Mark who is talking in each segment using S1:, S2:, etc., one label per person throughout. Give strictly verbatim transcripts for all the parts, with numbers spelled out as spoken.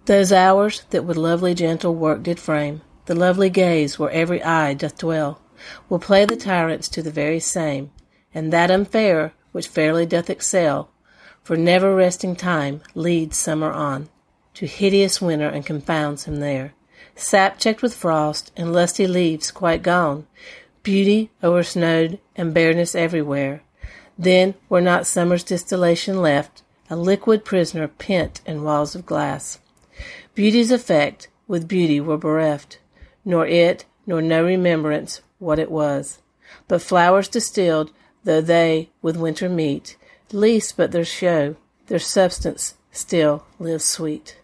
S1: Those hours that with lovely gentle work did frame the lovely gaze where every eye doth dwell, will play the tyrants to the very same, and that unfair which fairly doth excel, for never resting time leads summer on to hideous winter and confounds him there. Sap checked with frost and lusty leaves quite gone, beauty o'ersnowed and bareness everywhere. Then were not summer's distillation left, a liquid prisoner pent in walls of glass. Beauty's effect with beauty were bereft, nor it, nor no remembrance what it was. But flowers distilled, though they with winter meet, least but their show, their substance still lives sweet.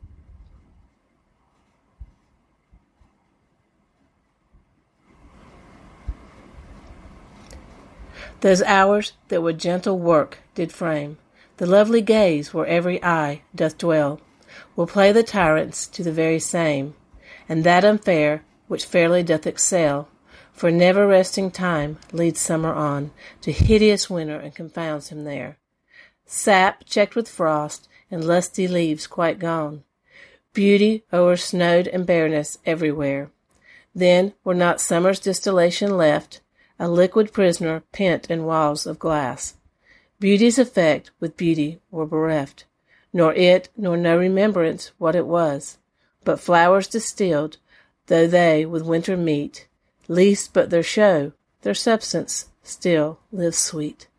S1: Those hours that with gentle work did frame the lovely gaze where every eye doth dwell, will play the tyrants to the very same, and that unfair which fairly doth excel, for never resting time leads summer on to hideous winter and confounds him there. Sap checked with frost and lusty leaves quite gone, beauty o'ersnowed and bareness everywhere. Then were not summer's distillation left, a liquid prisoner pent in walls of glass. Beauty's effect with beauty were bereft, nor it nor no remembrance what it was. But flowers distilled, though they with winter meet, least but their show, their substance still lives sweet.